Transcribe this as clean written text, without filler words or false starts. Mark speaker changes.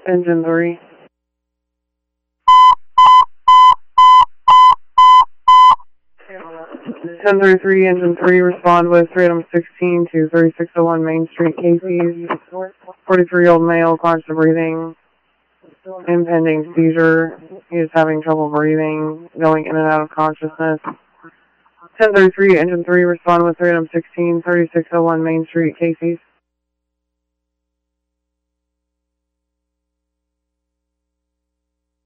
Speaker 1: Engine 3. (1033) Engine 3, respond with 3 item 16 to 3601 Main Street, Casey's. 43-year-old male, conscious of breathing, impending seizure. He is having trouble breathing, going in and out of consciousness. 1033, Engine 3, respond with 3 item 16, 3601 Main Street, Casey's.